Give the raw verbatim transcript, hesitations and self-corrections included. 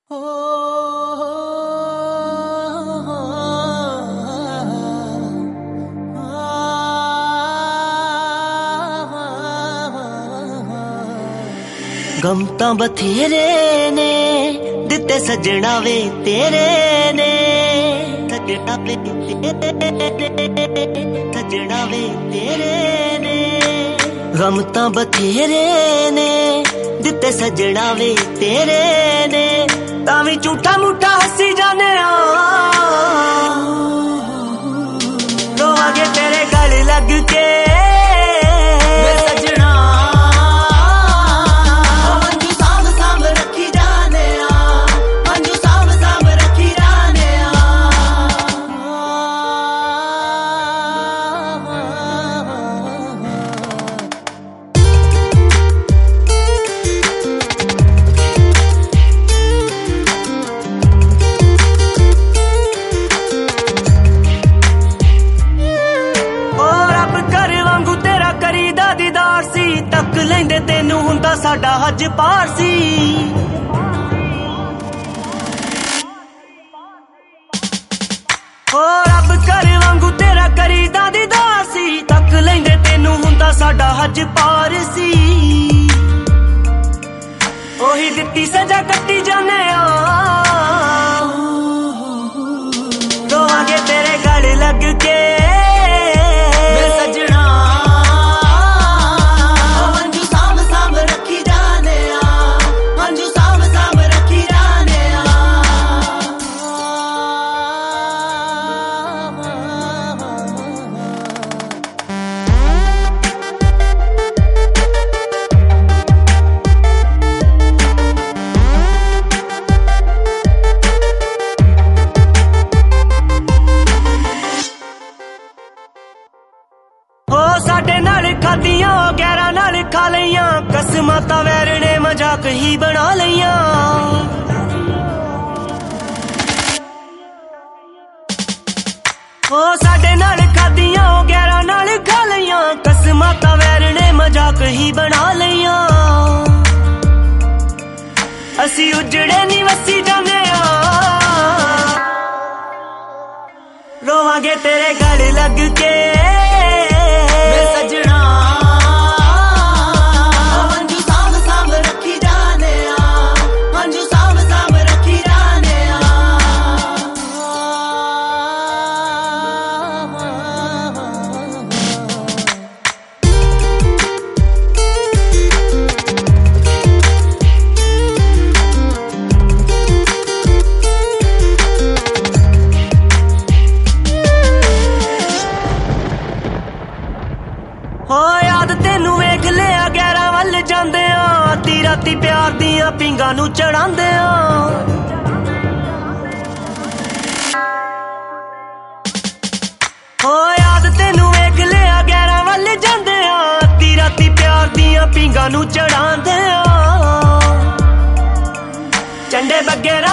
गम तां बथेरे ने दिते सजना वे तेरे ने, सजना वे सजना वे तेरे ने। गम तां बथेरे ने दिते सजना वे तेरे ने, तां वी झूठा मूठा हसी जाने रोवांगे तेरे गल लग के। तक लेंदे तेनू हुंदा साडा हज पार सी, ओ रब कर वांगू तेरा करीदा दीदार सी। तक लेंदे तेनू हुंदा साडा हज पार सी, ओही दित्ती सजा कट्टी जाने रोवांगे तेरे गल लग के। साडे नाल खादियां गैरां नाल खा लईयां, कसमां तां वैर ने मजाक ही बना लईयां। ओ साडे नाल खादियां गैरां नाल खा लईयां, कसमां तां वैर ने मजाक ही बना लईयां। असी उजड़े नी वसी जाने रोवांगे तेरे गल लग के। हो याद तेनू वेख लिया गैरां वल जांदे आ, ती राती प्यार दियां पिंगां नू चढ़ांदे आ। हो याद तेनू वेख लिया गैरां वल जांदे आ, ती राती प्यार दियां पिंगां नू चढ़ांदे आ। चंडे बग्गे